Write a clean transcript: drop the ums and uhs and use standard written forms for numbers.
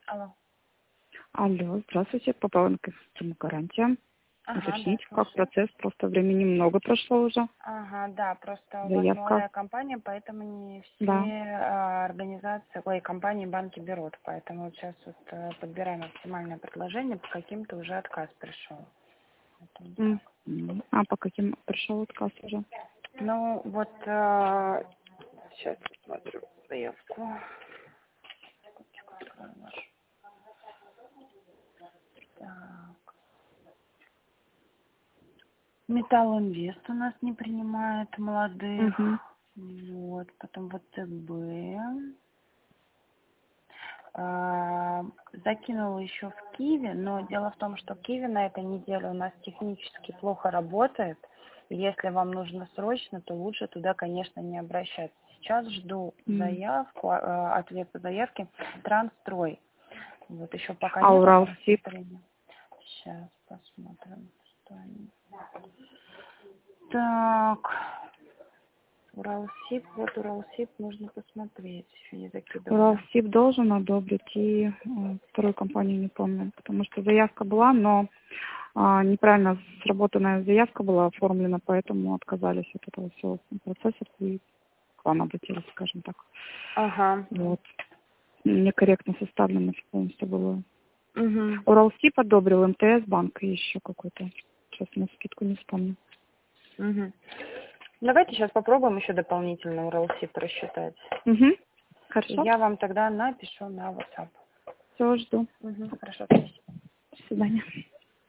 Алло. Алло, здравствуйте, по поводу гарантия. Ага, да, Уточните, как слушаю. процесс, просто времени много прошло уже. Ага, да, просто у вас Заявка, молодая компания, поэтому не да. все организации, компании, банки берут. Поэтому вот сейчас вот подбираем оптимальное предложение, по каким-то уже отказ пришел. Поэтому так. А по каким пришел отказ уже? Ну, вот сейчас посмотрю заявку. Открою нашу. Так. Металл Инвест у нас не принимает молодых. Угу. Вот, потом ВТБ. Закинула еще в Киви, но дело в том, что Киви на этой неделе у нас технически плохо работает. И если вам нужно срочно, то лучше туда, конечно, не обращаться. Сейчас жду заявку, ответ по заявке Трансстрой. Вот еще пока А нет Уралсиб? рассмотрения. Сейчас посмотрим, что они. Так, Уралсиб нужно посмотреть, еще не закидывали. Уралсиб должен одобрить, и вторую компанию не помню, потому что заявка была, но неправильно сработанная заявка была оформлена, поэтому отказались от этого всего процесса и к вам обратились, скажем так. Ага. Вот. Некорректно составлено полностью было. Угу. Уралсиб одобрил, МТС банк и еще какой-то. Сейчас на скидку не вспомню. Угу. Давайте сейчас попробуем еще дополнительно Уралсиб рассчитать. Угу. И Хорошо. я вам тогда напишу на WhatsApp. Все, жду. Угу. Хорошо, спасибо. До свидания.